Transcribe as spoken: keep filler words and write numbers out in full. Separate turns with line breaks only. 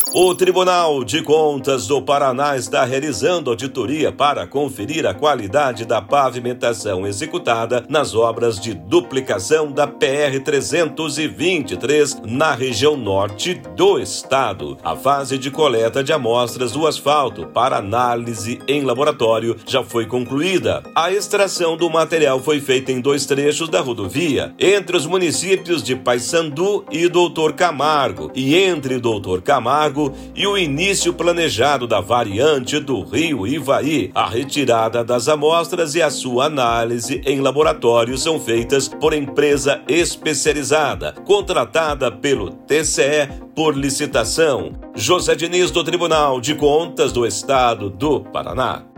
O Tribunal de Contas do Paraná está realizando auditoria para conferir a qualidade da pavimentação executada nas obras de duplicação da P R trezentos e vinte e três na região norte do estado. A fase de coleta de amostras do asfalto para análise em laboratório já foi concluída. A extração do material foi feita em dois trechos da rodovia, entre os municípios de Paissandu e Doutor Camargo, e entre Doutor Camargo e o início planejado da variante do Rio Ivaí. A retirada das amostras e a sua análise em laboratório são feitas por empresa especializada, contratada pelo T C E por licitação. José Diniz, do Tribunal de Contas do Estado do Paraná.